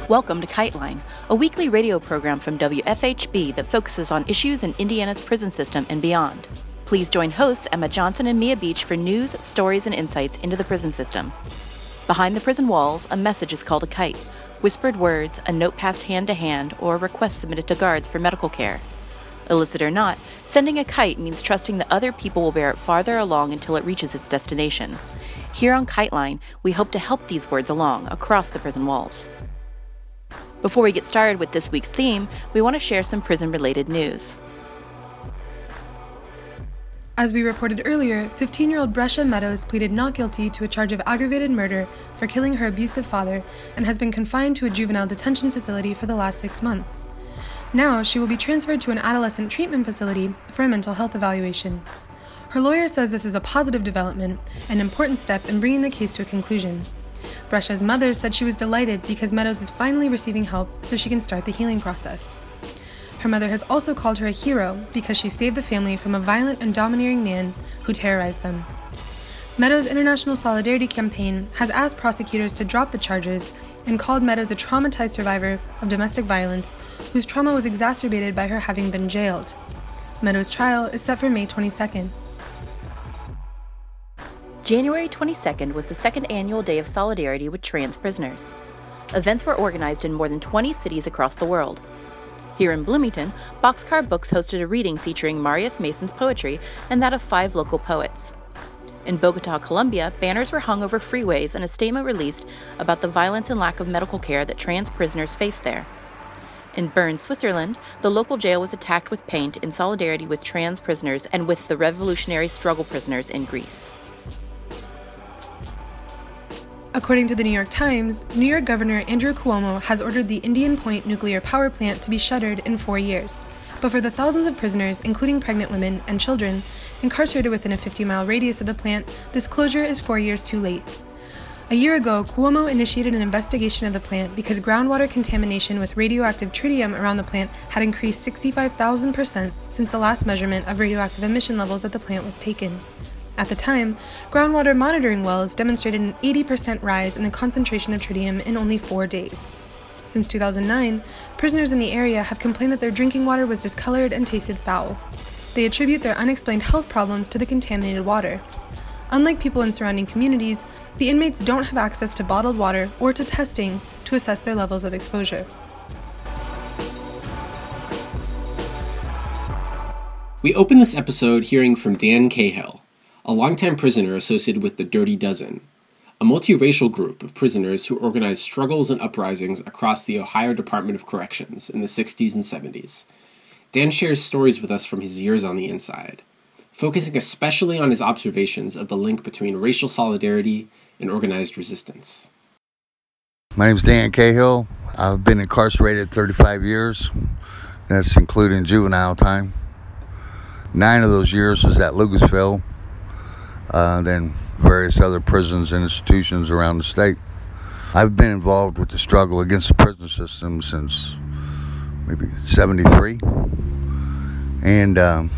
Welcome to KiteLine, a weekly radio program from WFHB that focuses on issues in Indiana's prison system and beyond. Please join hosts Emma Johnson and Mia Beach for news, stories, and insights into the prison system. Behind the prison walls, a message is called a kite. Whispered words, a note passed hand to hand, or a request submitted to guards for medical care. Illicit or not, sending a kite means trusting that other people will bear it farther along until it reaches its destination. Here on KiteLine, we hope to help these words along across the prison walls. Before we get started with this week's theme, we want to share some prison-related news. As we reported earlier, 15-year-old Brescia Meadows pleaded not guilty to a charge of aggravated murder for killing her abusive father and has been confined to a juvenile detention facility for the last 6 months. Now, she will be transferred to an adolescent treatment facility for a mental health evaluation. Her lawyer says this is a positive development, an important step in bringing the case to a conclusion. Brescia's mother said she was delighted because Meadows is finally receiving help so she can start the healing process. Her mother has also called her a hero because she saved the family from a violent and domineering man who terrorized them. Meadows' International Solidarity Campaign has asked prosecutors to drop the charges and called Meadows a traumatized survivor of domestic violence whose trauma was exacerbated by her having been jailed. Meadows' trial is set for May 22nd. January 22nd was the second annual Day of Solidarity with trans prisoners. Events were organized in more than 20 cities across the world. Here in Bloomington, Boxcar Books hosted a reading featuring Marius Mason's poetry and that of 5 local poets. In Bogota, Colombia, banners were hung over freeways and a statement released about the violence and lack of medical care that trans prisoners face there. In Bern, Switzerland, the local jail was attacked with paint in solidarity with trans prisoners and with the revolutionary struggle prisoners in Greece. According to the New York Times, New York Governor Andrew Cuomo has ordered the Indian Point nuclear power plant to be shuttered in 4 years. But for the thousands of prisoners, including pregnant women and children, incarcerated within a 50-mile radius of the plant, this closure is 4 years too late. A year ago, Cuomo initiated an investigation of the plant because groundwater contamination with radioactive tritium around the plant had increased 65,000% since the last measurement of radioactive emission levels at the plant was taken. At the time, groundwater monitoring wells demonstrated an 80% rise in the concentration of tritium in only 4 days. Since 2009, prisoners in the area have complained that their drinking water was discolored and tasted foul. They attribute their unexplained health problems to the contaminated water. Unlike people in surrounding communities, the inmates don't have access to bottled water or to testing to assess their levels of exposure. We open this episode hearing from Dan Cahill, a longtime prisoner associated with the Dirty Dozen, a multiracial group of prisoners who organized struggles and uprisings across the Ohio Department of Corrections in the 60s and 70s. Dan shares stories with us from his years on the inside, focusing especially on his observations of the link between racial solidarity and organized resistance. My name is Dan Cahill. I've been incarcerated 35 years. That's including juvenile time. 9 of those years was at Lucasville. Then various other prisons and institutions around the state. I've been involved with the struggle against the prison system since maybe 73, and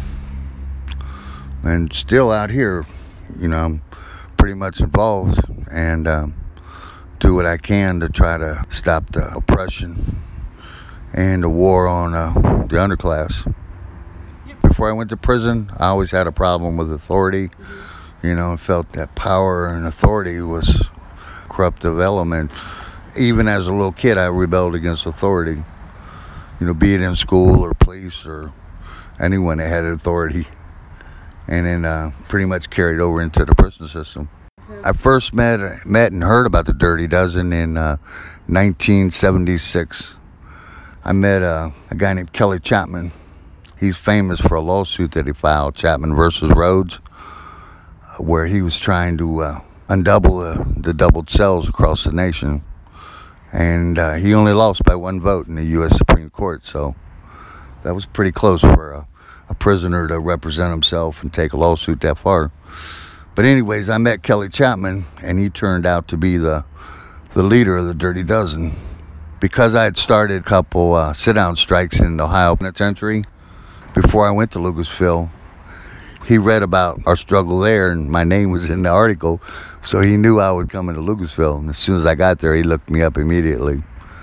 still out here, I'm pretty much involved and do what I can to try to stop the oppression and the war on the underclass. Before I went to prison, I always had a problem with authority. I felt that power and authority was a corruptive element. Even as a little kid, I rebelled against authority. Be it in school or police or anyone that had authority. And then pretty much carried over into the prison system. I first met and heard about the Dirty Dozen in 1976. I met a guy named Kelly Chapman. He's famous for a lawsuit that he filed, Chapman versus Rhodes, where he was trying to undouble the doubled cells across the nation. And he only lost by 1 vote in the U.S. Supreme Court, so that was pretty close for a prisoner to represent himself and take a lawsuit that far. But anyways, I met Kelly Chapman, and he turned out to be the leader of the Dirty Dozen. Because I had started a couple sit-down strikes in the Ohio Penitentiary before I went to Lucasville, he read about our struggle there, and my name was in the article, so he knew I would come into Lucasville. And as soon as I got there, he looked me up immediately.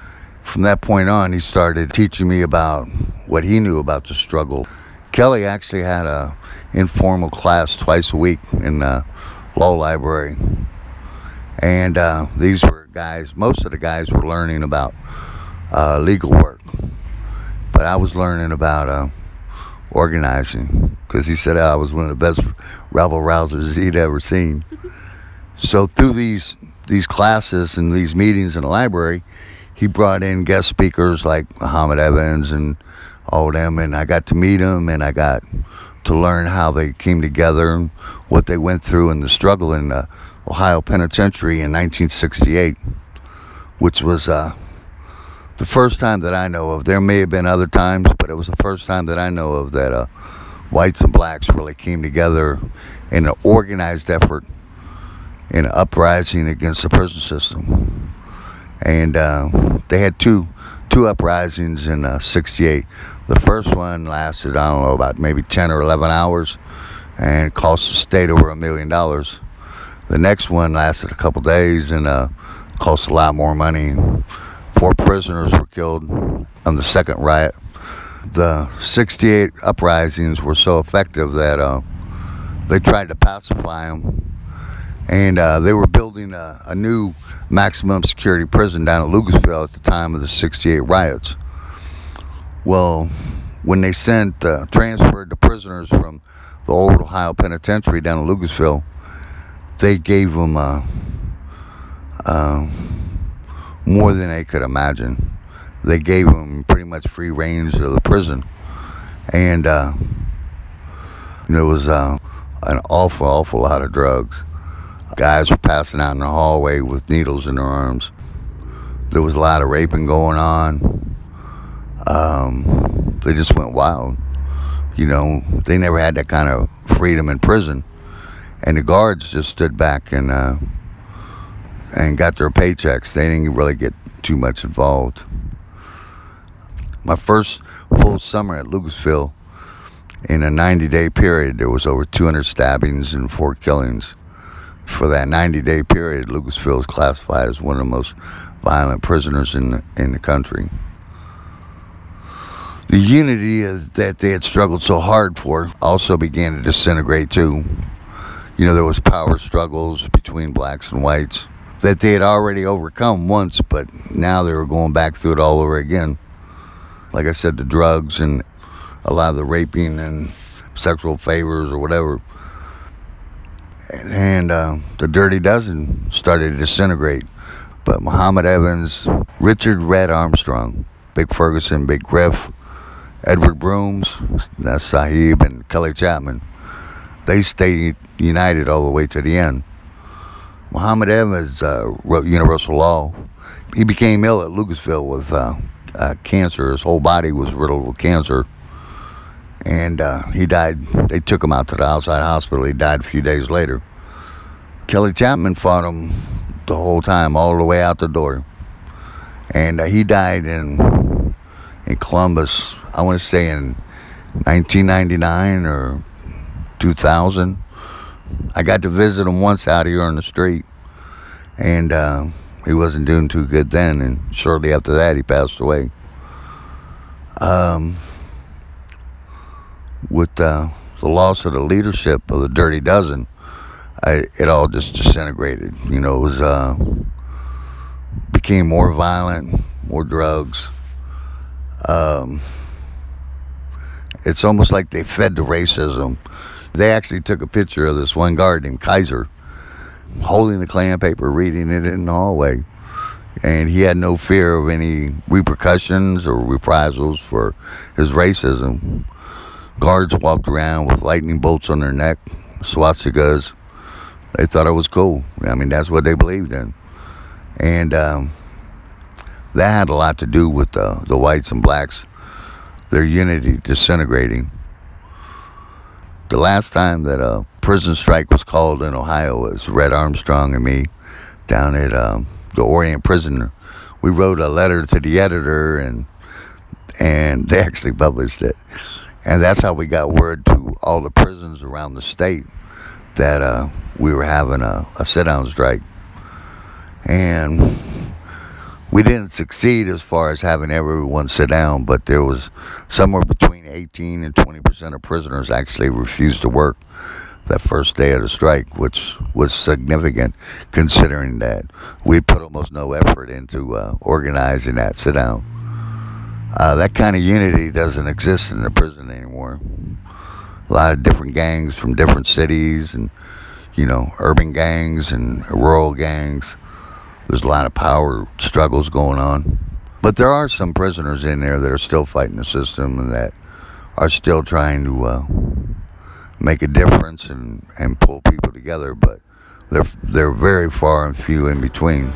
From that point on, he started teaching me about what he knew about the struggle. Kelly actually had a informal class twice a week in the law library. And these were guys, most of the guys were learning about legal work. But I was learning about organizing, because he said I was one of the best rabble rousers he'd ever seen. So through these classes and these meetings in the library, he brought in guest speakers like Muhammad Evans and all of them, and I got to meet them, and I got to learn how they came together and what they went through in the struggle in the Ohio Penitentiary in 1968, which was the first time that I know of. There may have been other times, but it was the first time that I know of that whites and blacks really came together in an organized effort in an uprising against the prison system. And they had two uprisings in 68. The first one lasted, I don't know, about maybe 10 or 11 hours and cost the state over $1 million. The next one lasted a couple days and cost a lot more money. 4 prisoners were killed on the second riot. The 68 uprisings were so effective that they tried to pacify them. And they were building a new maximum security prison down at Lucasville at the time of the 68 riots. Well, when they transferred the prisoners from the old Ohio Penitentiary down at Lucasville, they gave them more than they could imagine. They gave them pretty much free range of the prison. And there was an awful lot of drugs. Guys were passing out in the hallway with needles in their arms. There was a lot of raping going on. They just went wild. They never had that kind of freedom in prison. And the guards just stood back and got their paychecks. They didn't really get too much involved. My first full summer at Lucasville, in a 90-day period, there was over 200 stabbings and 4 killings. For that 90-day period, Lucasville is classified as one of the most violent prisoners in the country. The unity that they had struggled so hard for also began to disintegrate too. There was power struggles between blacks and whites that they had already overcome once, but now they were going back through it all over again. Like I said, the drugs and a lot of the raping and sexual favors or whatever. And the Dirty Dozen started to disintegrate. But Muhammad Evans, Richard Red Armstrong, Big Ferguson, Big Griff, Edward Brooms, that's Sahib, and Kelly Chapman, they stayed united all the way to the end. Muhammad Evans wrote Universal Law. He became ill at Lucasville with cancer. His whole body was riddled with cancer. And he died. They took him out to the outside hospital. He died a few days later. Kelly Chapman fought him the whole time, all the way out the door. And he died in Columbus, I want to say in 1999 or 2000. I got to visit him once out here on the street. And he wasn't doing too good then. And shortly after that, he passed away. With the loss of the leadership of the Dirty Dozen, it all just disintegrated. It was became more violent, more drugs. It's almost like they fed the racism. They actually took a picture of this one guard named Kaiser holding the Klan paper, reading it in the hallway. And he had no fear of any repercussions or reprisals for his racism. Guards walked around with lightning bolts on their neck, swastikas. They thought it was cool. That's what they believed in. And that had a lot to do with the whites and blacks, their unity disintegrating. The last time that a prison strike was called in Ohio was Red Armstrong and me down at the Orient Prison. We wrote a letter to the editor, and they actually published it. And that's how we got word to all the prisons around the state that we were having a sit-down strike. And We didn't succeed as far as having everyone sit down, but there was somewhere between 18 and 20% of prisoners actually refused to work that first day of the strike, which was significant considering that we put almost no effort into organizing that sit down. That kind of unity doesn't exist in the prison anymore. A lot of different gangs from different cities, and urban gangs and rural gangs. There's a lot of power struggles going on. But there are some prisoners in there that are still fighting the system and that are still trying to make a difference and pull people together, but they're very far and few in between.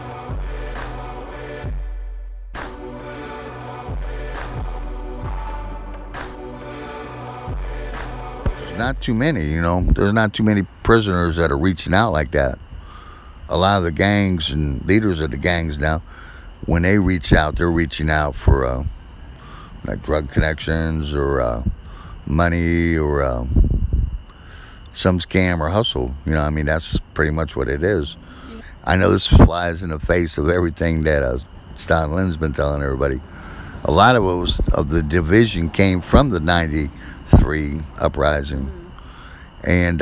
There's not too many, there's not too many prisoners that are reaching out like that. A lot of the gangs and leaders of the gangs now, when they reach out, they're reaching out for like drug connections or money or some scam or hustle. That's pretty much what it is. I know this flies in the face of everything that Stott Lynn's been telling everybody. A lot of the division came from the '93 uprising, and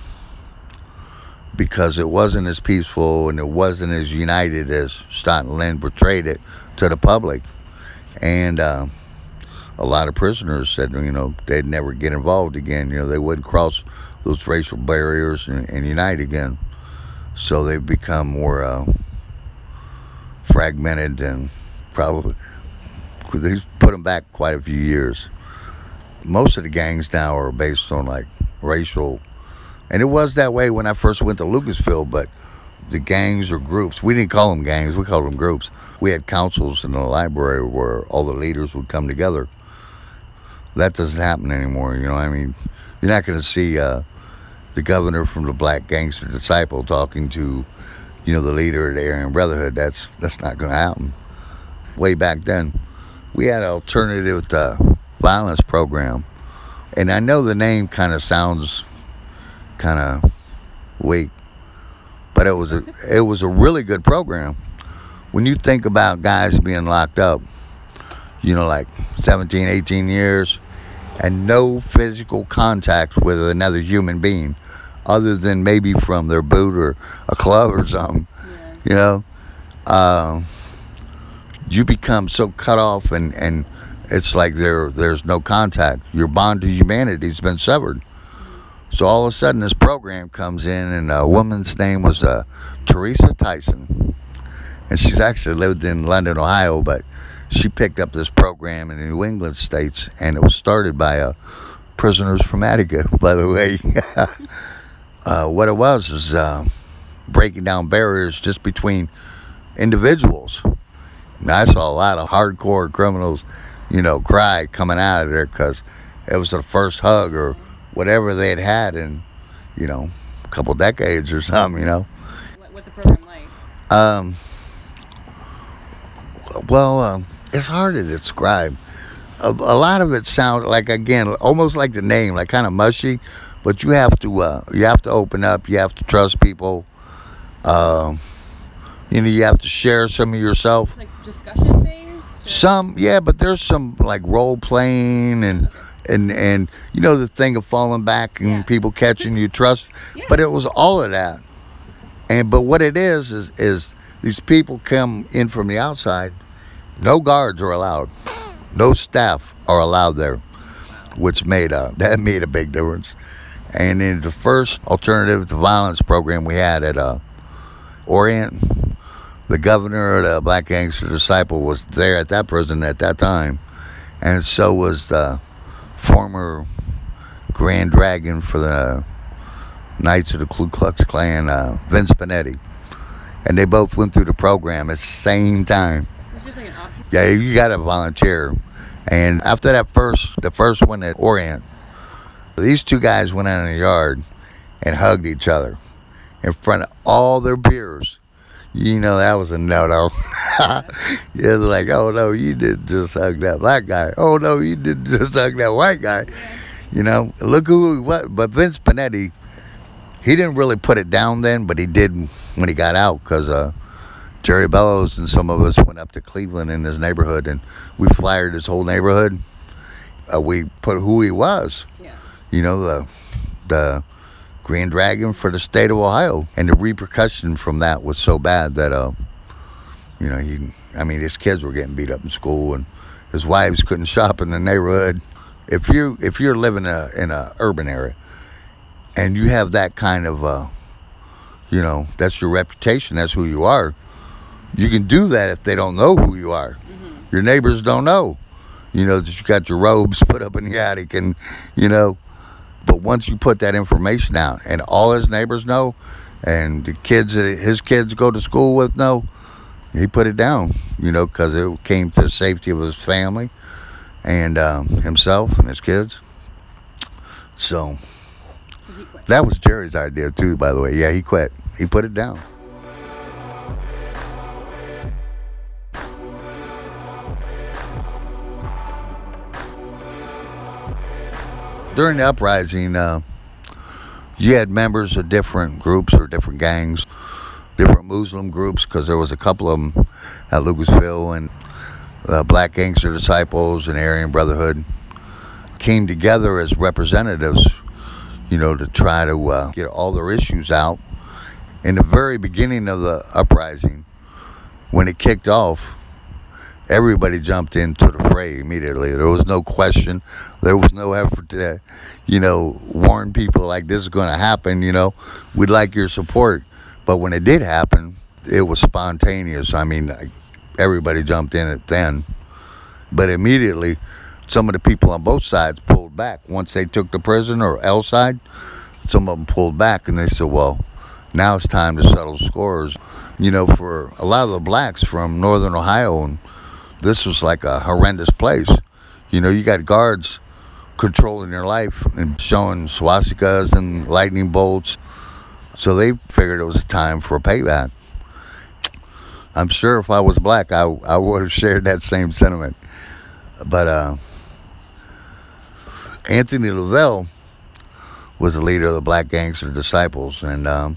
because it wasn't as peaceful and it wasn't as united as Stott and Lynn portrayed it to the public. And a lot of prisoners said, they'd never get involved again. They wouldn't cross those racial barriers and unite again. So they've become more fragmented, and probably they put them back quite a few years. Most of the gangs now are based on like racial. And it was that way when I first went to Lucasville, but the gangs or groups, we didn't call them gangs, we called them groups. We had councils in the library where all the leaders would come together. That doesn't happen anymore, You're not going to see the governor from the Black Gangster Disciple talking to, the leader of the Aryan Brotherhood. That's not going to happen. Way back then, we had an alternative violence program. And I know the name kind of sounds kind of weak, but it was a really good program. When you think about guys being locked up, like 17, 18 years, and no physical contact with another human being, other than maybe from their boot or a club or something, you become so cut off, and it's like there's no contact. Your bond to humanity's been severed. So all of a sudden this program comes in, and a woman's name was Teresa Tyson. And she's actually lived in London, Ohio, but she picked up this program in the New England states, and it was started by prisoners from Attica, by the way. What it was is breaking down barriers just between individuals. And I saw a lot of hardcore criminals, cry coming out of there because it was their first hug or whatever they had in, a couple decades or something, What's the program like? It's hard to describe. A lot of it sounds like, again, almost like the name, like kind of mushy, but you have to open up, you have to trust people, you have to share some of yourself. Like discussion based? Some, yeah, but there's some like role playing and the thing of falling back and people catching you trust. Yeah. But it was all of that. But what it is these people come in from the outside. No guards are allowed. No staff are allowed there, which made a big difference. And in the first alternative to violence program we had at Orient, the governor of the Black Gangster Disciple was there at that prison at that time, and so was the former Grand Dragon for the Knights of the Ku Klux Klan, Vince Panetti. And they both went through the program at the same time. It's just like an option. Yeah, you got to volunteer. And after the first one at Orient, these two guys went out in the yard and hugged each other in front of all their peers. That was a no-no. Yeah, like, oh no, you didn't just hug that black guy. Oh no, you didn't just hug that white guy. Look who he was. But Vince Panetti, he didn't really put it down then, but he did when he got out, because Jerry Bellows and some of us went up to Cleveland in his neighborhood, and we flyered his whole neighborhood. We put who he was. Yeah. You know, the Grand Dragon for the state of Ohio. And the repercussion from that was so bad that, you know, his kids were getting beat up in school, and his wives couldn't shop in the neighborhood. If you're living in a urban area, and you have that kind of, you know, that's your reputation, that's who you are, you can do that if they don't know who you are. Mm-hmm. Your neighbors don't know, you know, that you got your robes put up in the attic, and, you know, but once you put that information out and all his neighbors know, and the kids that his kids go to school with know, he put it down, you know, because it came to the safety of his family and himself and his kids. So that was Jerry's idea too, by the way. Yeah, he quit. He put it down. During the uprising, you had members of different groups or different gangs, different Muslim groups, because there was a couple of them at Lucasville, and the Black Gangster Disciples and Aryan Brotherhood came together as representatives, you know, to try to get all their issues out. In the very beginning of the uprising, when it kicked off, everybody jumped into the fray immediately. There was no question. There was no effort to, you know, warn people like this is going to happen, you know. We'd like your support. But when it did happen, it was spontaneous. I mean, everybody jumped in it then. But immediately, some of the people on both sides pulled back. Once they took the prison, or L side, some of them pulled back and they said, well, now it's time to settle scores. You know, for a lot of the blacks from northern Ohio, and this was like a horrendous place. You know, you got guards controlling your life and showing swastikas and lightning bolts. So they figured it was time for a payback. I'm sure if I was black, I would have shared that same sentiment. But Anthony Lavelle was the leader of the Black Gangster Disciples, and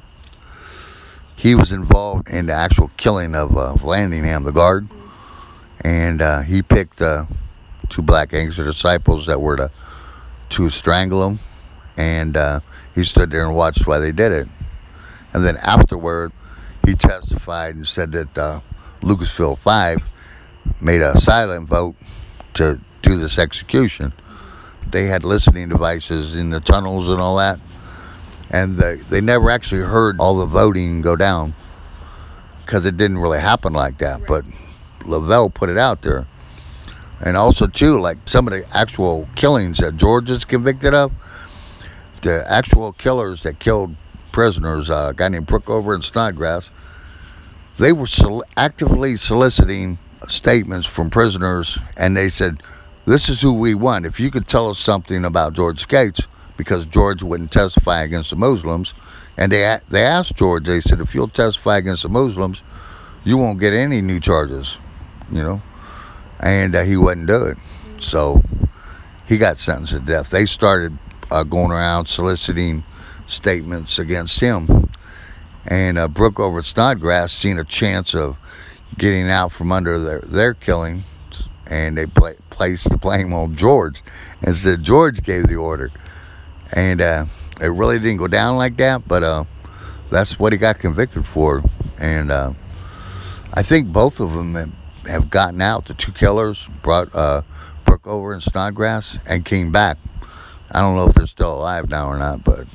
he was involved in the actual killing of Landingham, the guard. And he picked two Black Gangster Disciples that were to strangle him, and he stood there and watched while they did it. And then afterward, he testified and said that Lucasville 5 made a silent vote to do this execution. They had listening devices in the tunnels and all that, and they never actually heard all the voting go down, because it didn't really happen like that. Right. But Lavelle put it out there. And also too, like some of the actual killings that George is convicted of, the actual killers that killed prisoners, a guy named Brookover and Snodgrass, they were actively soliciting statements from prisoners, and they said, this is who we want. If you could tell us something about George Skates, because George wouldn't testify against the Muslims, and they asked George, they said, if you'll testify against the Muslims, you won't get any new charges, you know, and he wouldn't do it. So he got sentenced to death. They started going around soliciting statements against him, and Brookover and Snodgrass seen a chance of getting out from under their killing, and they placed the blame on George and said George gave the order. And it really didn't go down like that, but that's what he got convicted for. And I think both of them have gotten out. The two killers brought Brookover and Snodgrass and came back. I don't know if they're still alive now or not, but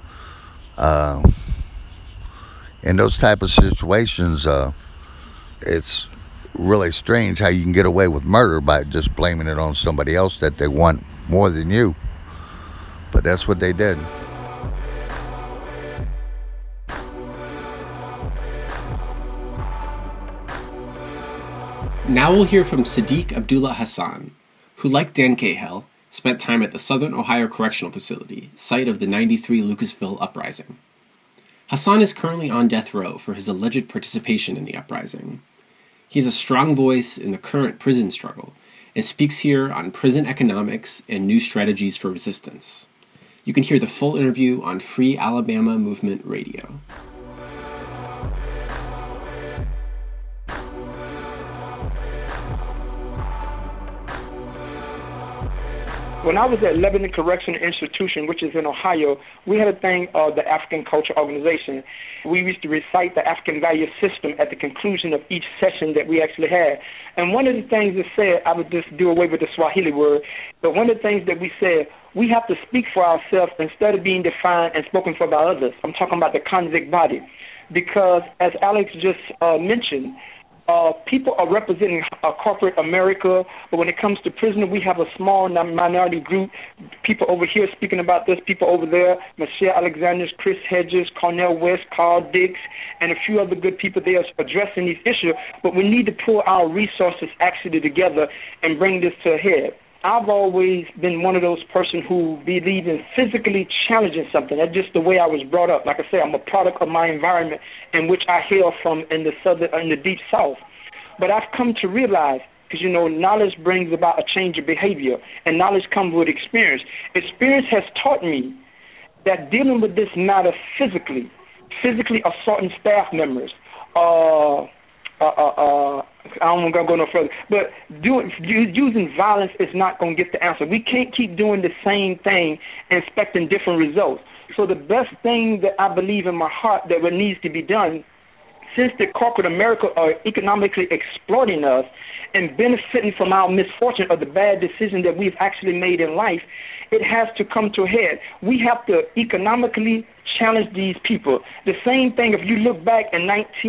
in those type of situations, it's really strange how you can get away with murder by just blaming it on somebody else that they want more than you. But that's what they did. Now we'll hear from Sadiq Abdullah Hassan, who, like Dan Cahill, spent time at the Southern Ohio Correctional Facility, site of the '93 Lucasville uprising. Hassan is currently on death row for his alleged participation in the uprising. He is a strong voice in the current prison struggle and speaks here on prison economics and new strategies for resistance. You can hear the full interview on Free Alabama Movement Radio. When I was at Lebanon Correctional Institution, which is in Ohio, we had a thing called the African Culture Organization. We used to recite the African value system at the conclusion of each session that we actually had. And one of the things that said, I would just do away with the Swahili word, but one of the things that we said, we have to speak for ourselves instead of being defined and spoken for by others. I'm talking about the convict body. Because as Alex just mentioned, people are representing corporate America, but when it comes to prisoner, we have a small minority group. People over here speaking about this, people over there, Michelle Alexander, Chris Hedges, Cornel West, Carl Dix, and a few other good people there addressing these issues. But we need to pull our resources actually together and bring this to a head. I've always been one of those persons who believe in physically challenging something. That's just the way I was brought up. Like I say, I'm a product of my environment in which I hail from in the deep South. But I've come to realize, because, knowledge brings about a change of behavior, and knowledge comes with experience. Experience has taught me that dealing with this matter physically assaulting staff members, I don't want to go no further, but using violence is not going to get the answer. We can't keep doing the same thing and expecting different results. So the best thing that I believe in my heart that what needs to be done, since the corporate America are economically exploiting us and benefiting from our misfortune or the bad decision that we've actually made in life, it has to come to a head. We have to economically challenge these people. The same thing if you look back in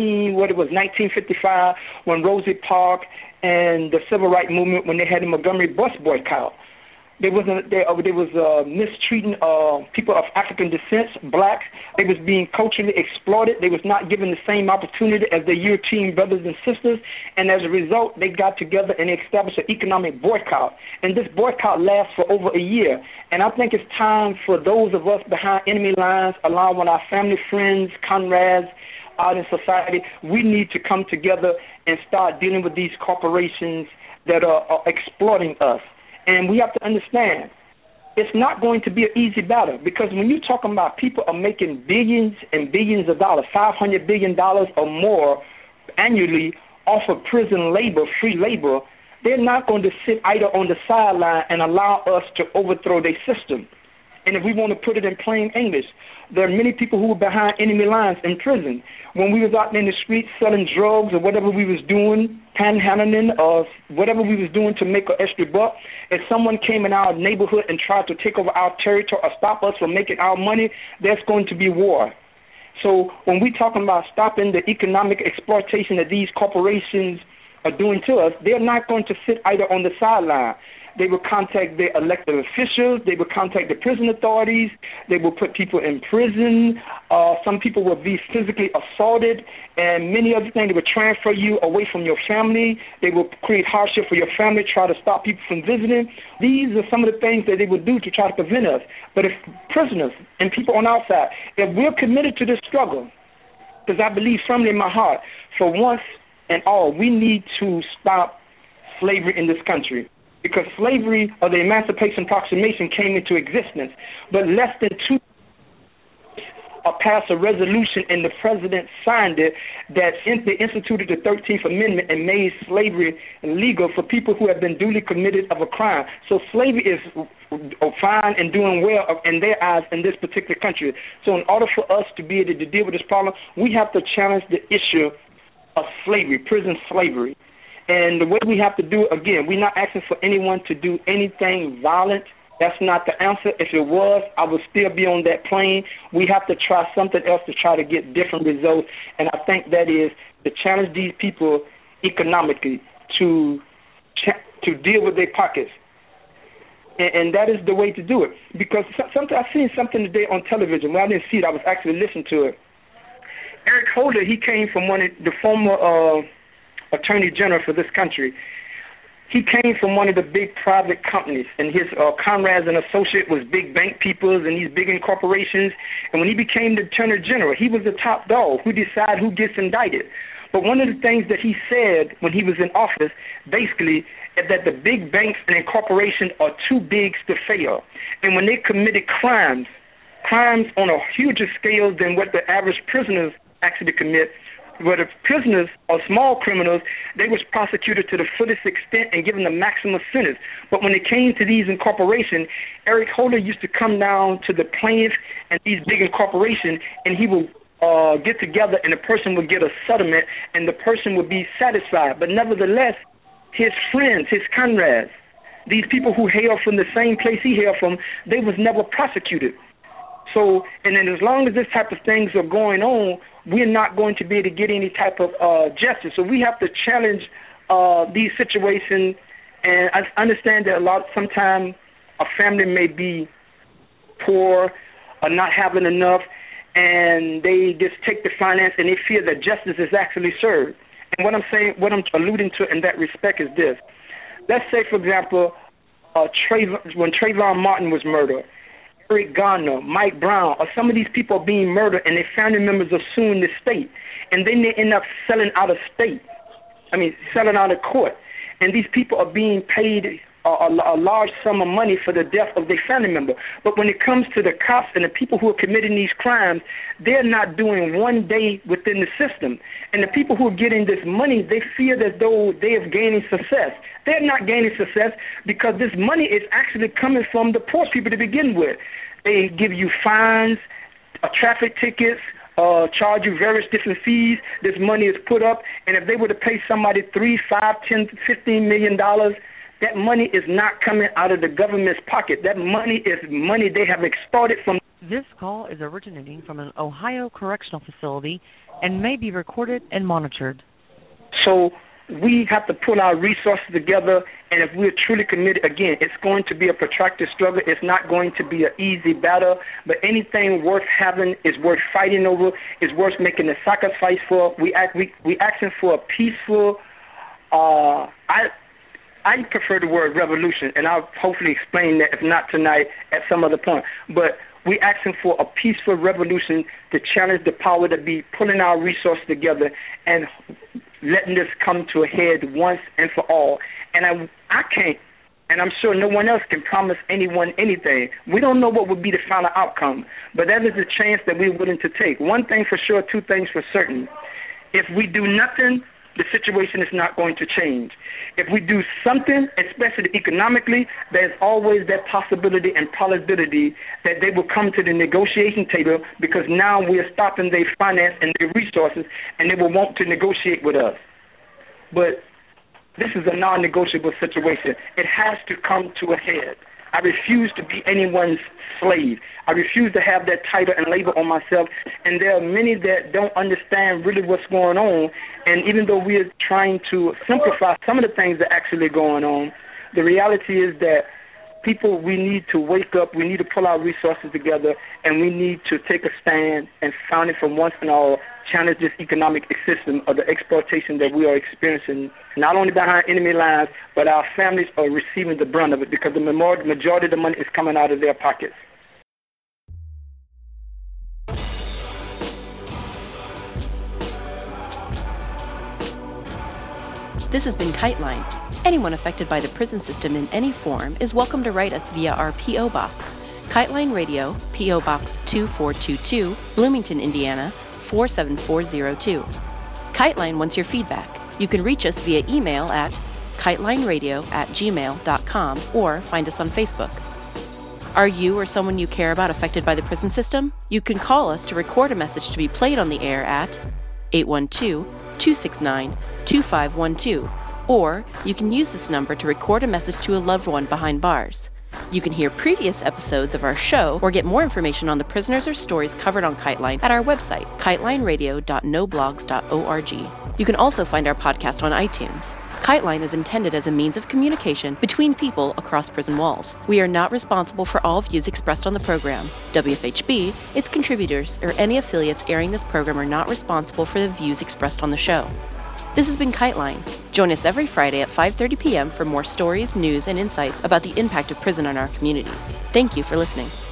1955 when Rosie Parks and the Civil Rights Movement, when they had the Montgomery bus boycott. They was mistreating people of African descent, blacks. They was being culturally exploited. They was not given the same opportunity as their European brothers and sisters. And as a result, they got together and established an economic boycott. And this boycott lasts for over a year. And I think it's time for those of us behind enemy lines, along with our family, friends, comrades out in society, we need to come together and start dealing with these corporations that are exploiting us. And we have to understand, it's not going to be an easy battle, because when you're talking about people are making billions and billions of dollars, $500 billion or more annually off of prison labor, free labor, they're not going to sit idle on the sideline and allow us to overthrow their system. And if we want to put it in plain English, there are many people who were behind enemy lines in prison. When we was out in the streets selling drugs or whatever we was doing, panhandling or whatever we was doing to make an extra buck, if someone came in our neighborhood and tried to take over our territory or stop us from making our money, there's going to be war. So when we're talking about stopping the economic exploitation that these corporations are doing to us, they're not going to sit either on the sideline. They will contact their elected officials. They will contact the prison authorities. They will put people in prison. Some people will be physically assaulted, and many other things. They will transfer you away from your family. They will create hardship for your family, try to stop people from visiting. These are some of the things that they will do to try to prevent us. But if prisoners and people on our side, if we're committed to this struggle, because I believe firmly in my heart, for once and all, we need to stop slavery in this country. Because slavery or the Emancipation Proclamation came into existence, but less than 2 passed a resolution and the president signed it that they instituted the 13th Amendment and made slavery legal for people who have been duly committed of a crime. So slavery is fine and doing well in their eyes in this particular country. So in order for us to be able to deal with this problem, we have to challenge the issue of slavery, prison slavery. And the way we have to do it, again, we're not asking for anyone to do anything violent. That's not the answer. If it was, I would still be on that plane. We have to try something else to try to get different results. And I think that is to challenge these people economically to deal with their pockets. And that is the way to do it. Because I seen something today on television. Well, I didn't see it. I was actually listening to it. Eric Holder, he came from one of the former Attorney General for this country. He came from one of the big private companies, and his comrades and associate was big bank people and these big corporations. And when he became the Attorney General, he was the top dog who decided who gets indicted. But one of the things that he said when he was in office, basically, is that the big banks and corporations are too big to fail. And when they committed crimes on a huger scale than what the average prisoners actually commit, But the prisoners or small criminals, they was prosecuted to the fullest extent and given the maximum sentence. But when it came to these incorporations, Eric Holder used to come down to the plaintiff and these big incorporations, and he would get together, and the person would get a settlement, and the person would be satisfied. But nevertheless, his friends, his comrades, these people who hail from the same place he hailed from, they was never prosecuted. So, and then as long as this type of things are going on, we're not going to be able to get any type of justice. So we have to challenge these situations, and I understand that sometimes a family may be poor or not having enough, and they just take the finance and they fear that justice is actually served. And what I'm saying, what I'm alluding to in that respect is this. Let's say, for example, when Trayvon Martin was murdered, Eric Garner, Mike Brown, or some of these people are being murdered and their family members are suing the state, and then they end up selling out of court. And these people are being paid a large sum of money for the death of their family member. But when it comes to the cops and the people who are committing these crimes, they're not doing one day within the system. And the people who are getting this money, they feel as though they are gaining success. They're not gaining success because this money is actually coming from the poor people to begin with. They give you fines, traffic tickets, charge you various different fees. This money is put up, and if they were to pay somebody $3, $5, $10, $15 million, that money is not coming out of the government's pocket. That money is money they have extorted from. This call is originating from an Ohio correctional facility and may be recorded and monitored. So we have to pull our resources together, and if we're truly committed, again, it's going to be a protracted struggle. It's not going to be an easy battle, but anything worth having is worth fighting over, is worth making a sacrifice for. We asking for a peaceful, I prefer the word revolution, and I'll hopefully explain that, if not tonight, at some other point. But we're asking for a peaceful revolution to challenge the power to be, pulling our resources together and letting this come to a head once and for all. And I can't, and I'm sure no one else can promise anyone anything. We don't know what would be the final outcome, but that is a chance that we're willing to take. One thing for sure, two things for certain. If we do nothing, the situation is not going to change. If we do something, especially economically, there's always that possibility and probability that they will come to the negotiation table, because now we are stopping their finance and their resources, and they will want to negotiate with us. But this is a non-negotiable situation. It has to come to a head. I refuse to be anyone's slave. I refuse to have that title and label on myself. And there are many that don't understand really what's going on. And even though we're trying to simplify some of the things that are actually going on, the reality is that people, we need to wake up, we need to pull our resources together, and we need to take a stand and finally, for once and all, challenge this economic system of the exploitation that we are experiencing, not only behind enemy lines, but our families are receiving the brunt of it, because the majority of the money is coming out of their pockets. This has been KiteLine. Anyone affected by the prison system in any form is welcome to write us via our P.O. Box, KiteLine Radio, P.O. Box 2422, Bloomington, Indiana, 47402. KiteLine wants your feedback. You can reach us via email at kitelineradio@gmail.com or find us on Facebook. Are you or someone you care about affected by the prison system? You can call us to record a message to be played on the air at 812-269-2512, or you can use this number to record a message to a loved one behind bars. You can hear previous episodes of our show or get more information on the prisoners or stories covered on KiteLine at our website, kitelineradio.noblogs.org. You can also find our podcast on iTunes. KiteLine is intended as a means of communication between people across prison walls. We are not responsible for all views expressed on the program. WFHB, its contributors, or any affiliates airing this program are not responsible for the views expressed on the show. This has been KiteLine. Join us every Friday at 5:30 p.m. for more stories, news, and insights about the impact of prison on our communities. Thank you for listening.